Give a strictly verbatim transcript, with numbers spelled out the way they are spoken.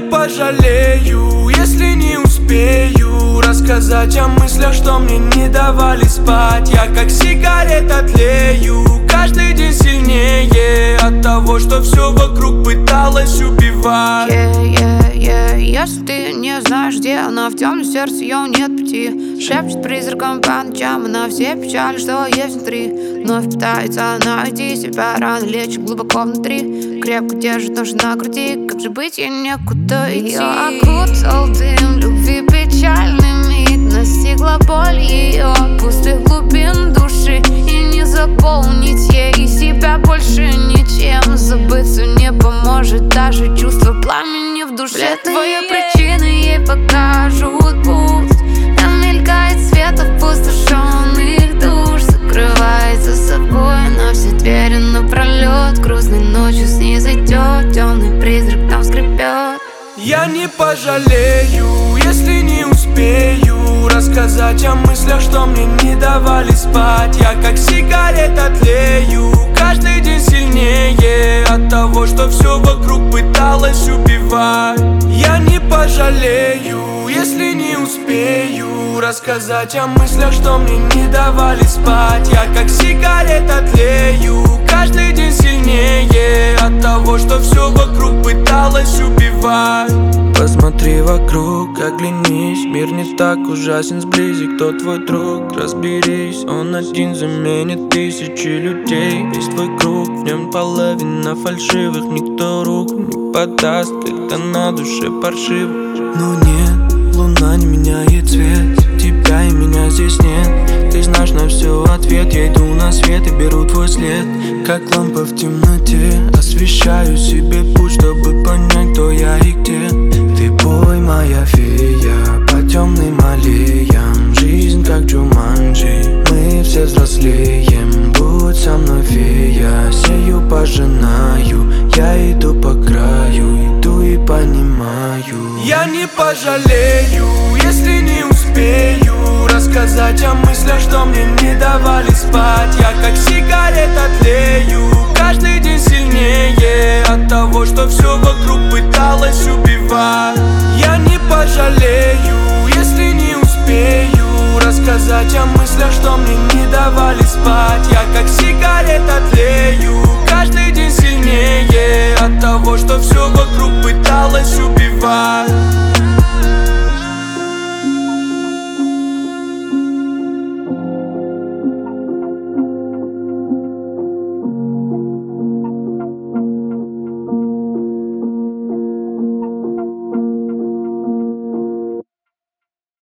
пожалею, если не успею рассказать о мыслях, что мне не давали спать. Я как сигарета тлею, каждый день сильнее от того, что все вокруг пыталась убивать. Yeah, yeah, yeah. Если ты не знаешь, где она, в темном сердце ее нет пути. Шепчет призраком по ночам, она все печали, что есть внутри. Вновь пытается найти себя, рано лечит глубоко внутри. Крепко держит нож на груди, как же быть, ей некуда идти. Я окутал дым любви печальный миг, настигла боль ее пустых глубин души. И не заполнить ей себя больше ничем. Забыться не поможет даже чувство пламени в душе. Твои причины ей покажут путь. Там мелькает свет опустошенных душ, закрывает за собой на все двери напролет. Грустной ночью снизойдет темный призрак, там скрипет. Я не пожалею, если не успею рассказать о мыслях, что мне не давали спать. Я как сигарета тлею, каждый день сильнее от того, что все вокруг пыталась убивать. Я не пожалею, если не успею рассказать о мыслях, что мне не давали спать. Я как сигарета тлею, каждый день сильнее от того, что все вокруг пыталась убивать. Посмотри вокруг, оглянись, мир не так ужасен сблизи. Кто твой друг? Разберись, он один заменит тысячи людей. Весь твой круг, в нем половина фальшивых. Никто руку не подаст, когда на душе паршиво. Но нет, луна не меняет цвет, тебя и меня здесь нет. Ты знаешь на все ответ, я иду на свет и беру твой след. Как лампа в темноте, освещаю себе путь, чтобы понять, кто я и где. Ты бой, моя фея, по темным аллеям. Жизнь как Джуманджи, мы все взрослеем. Будь со мной, фея, сею пожинаю. Я иду по краю, иду и понимаю. Я не пожалею, если не успею рассказать о мыслях, что мне не давали спать. Я как сигарета тлею, каждый день сильнее от того, что все вокруг пыталась убивать. Я не пожалею, если не успею рассказать о мыслях, что мне не давали спать. Я как сигарета тлею, каждый день сильнее от того, что все вокруг пыталась убивать.